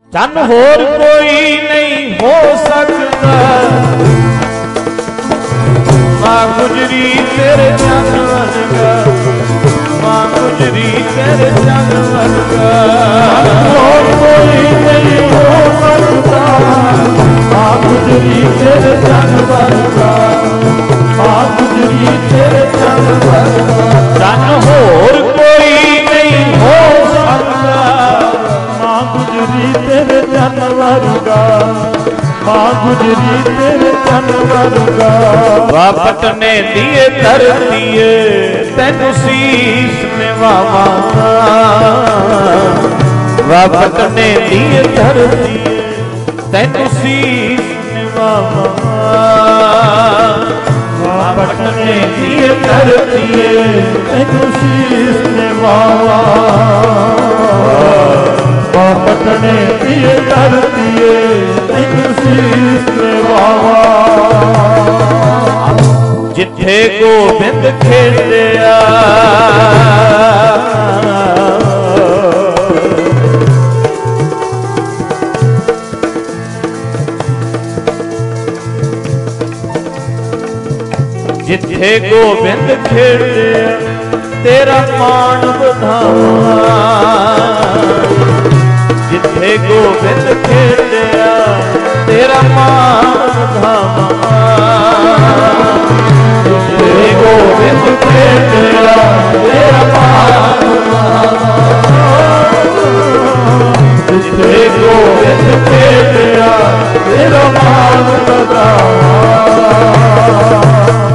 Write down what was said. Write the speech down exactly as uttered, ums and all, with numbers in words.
ਚੰਨ ਹੋਰ ਕੋਈ ਨਹੀਂ ਹੋ ਸਕਦਾ, ਮਾਂ ਗੁਜਰੀ ਤੇਰੇ ਚੰਨ ਵਰਗਾ, ਮਾਂ ਗੁਜਰੀ ਤੇਰੇ ਚੰਨ ਵਰਗਾ। ਹੋਰ ਕੋਈ ਨਹੀਂ ਹੋ ਸਕਦਾ, ਮਾਂ ਗੁਜਰੀ ਤੇਰੇ ਚੰਨ ਵਰਗਾ, ਮਾਂ ਗੁਜਰੀ ਤੇਰੇ ਚੰਨ ਵਰਗਾ। ਚੰਨ ਹੋਰ ਕੋਈ ਨਹੀਂ ਹੋ ਸਕਦਾ, ਮਾਂ ਗੁਜਰੀ ਤੇਰੇ ਚੰਨ ਵਰਗਾ, ਮਾਂ ਗੁਜਰੀ ਤੇਰੇ ਚੰਨ ਵਰਗਾ। ਵਾ ਪਟਨੇ ਦੀਏ ਧਰਤੀਏ ਤੈਨੂੰ ਸੀਸ ਨਿਵਾਵਾਂ, ਵਾ ਪਟਨੇ ਦੀਏ ਧਰਤੀਏ ਤੈਨੂੰ ਸੀਸ ਨਿਵਾਵਾਂ, ਵਾ ਪਟਨੇ ਦੀਏ ਧਰਤੀਏ ਤੈਨੂੰ ਸੀਸ ਨਿਵਾਵਾਂ, ਵਾ ਪਟਨੇ ਦੀਏ ਧਰਤੀਏ ਤੈਨੂੰ ਸੀਸ ਨਿਵਾਵਾਂ। ਜਿੱਥੇ ਗੋਬਿੰਦ ਖੇਡਿਆ ਜਿੱਥੇ ਗੋਬਿੰਦ ਖੇਡਿਆ ਤੇਰਾ ਮਾਣ ਵਧਾਵਾਂ, ਜਿੱਥੇ ਗੋਬਿੰਦ ਖੇਡਿਆ ਤੇਰਾ ਮਾਣ ਵਧਾਵਾਂ।